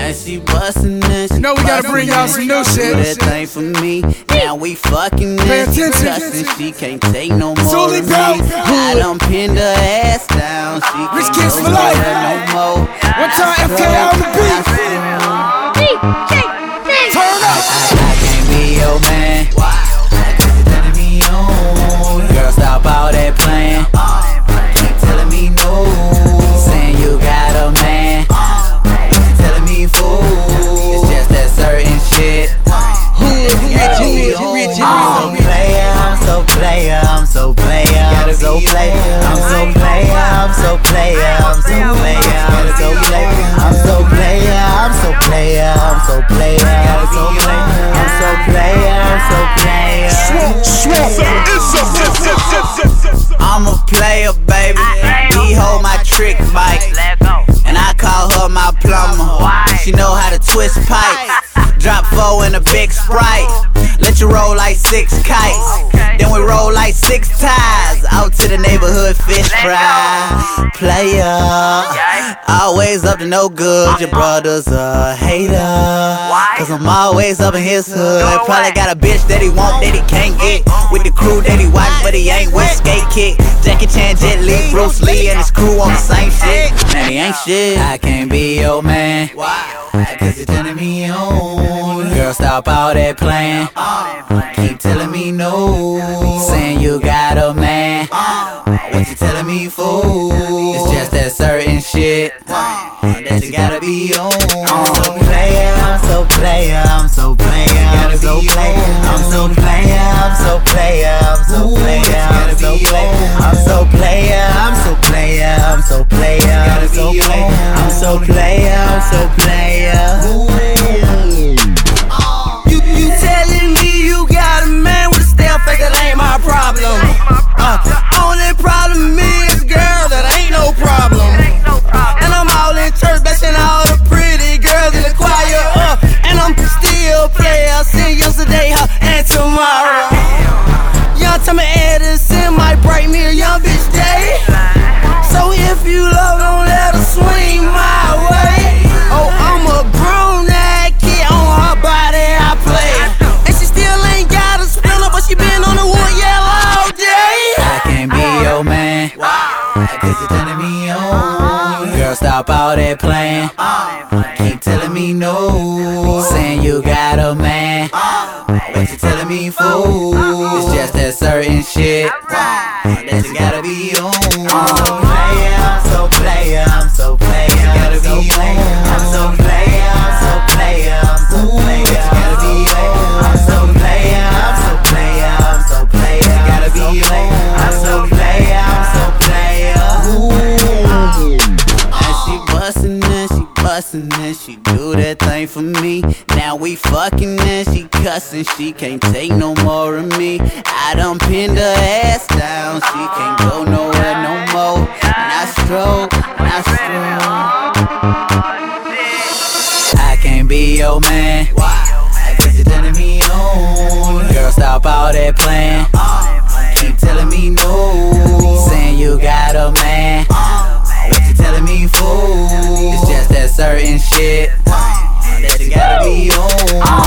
And she bustin' and she know we gotta bring y'all some new shit. Do that thing for me. Now we fucking and she cussin'. She can't take no more of me. I done pinned her ass down. She Rich can't Kids go for life. no more. One time FK on the beat. Turn up. I can't be your man. Cause you're turning me on. Girl, stop all that playing. Keep telling me no. Saying you got a man. What you telling me for? It's just that certain shit. I'm so player, I'm so player, I'm so player, I'm so player, I'm so player, I'm so player, I'm so player, I'm so player, I'm so player, I'm so player, I'm so player, I'm so player, I'm so player. I'm a player, baby. We hold my trick bike, and I call her my plumber. She know how to twist pipes. Drop 4 in a big Sprite. Let you roll like 6 kites. Then we roll like 6 ties. Out to the neighborhood fish fry. Player, always up to no good. Your brother's a hater, cause I'm always up in his hood. Probably got a bitch that he want that he can't get. With the crew that he watch but he ain't with. Skate kick, Jackie Chan, Jet Li, Bruce Lee and his crew on the same shit. Man, he ain't shit. I can't be your man. Cause you're turning me on. Girl, stop all that playing. Keep telling me no. Saying you got a man. What you telling me for? It's just that certain shit that you gotta be on. I'm so player, I'm so player, I'm so player, I'm so player, I'm so player, I'm so player, I'm so player, I'm so player, I'm so player, I'm so player, I'm so player, I'm so player, I'm so player, I'm so player. You telling me you got a man with a stale face, that ain't my problem. Only problem is, girl, that ain't no problem. And I'm all in church, blessing all the pretty girls in the choir. And I'm still player, seen yesterday and tomorrow. Young Tommy Edison might break me a young bitch day. So if you love, don't let her swing my way. Oh, I'm a grown ass kid, on her body I play. And she still ain't got a splinter, but she been on the wood yellow all day. I can't be your man, cause you're turning me on. Girl, stop all that playing. Keep telling me no. Saying you got a man. What you telling me for? It's just that certain shit that you gotta be on. I'm so player, I'm so player, I'm so player, I'm so player, I'm so player, I'm so player, I'm so player, I'm so player, I'm so player, I'm so player, gotta be on. I'm so player, I'm so player. And she bustin' and she bustin' and she do that thing for me. Now we fucking and she cussin'. She can't take no more of me. I done pinned her ass down. She can't go nowhere no more. And I stroke, and I stroke. I can't be your man, cause you're turning me on. Girl, stop all that playing. Keep telling me no. Saying you got a man. What you telling me for? It's just that certain shit that you gotta be on.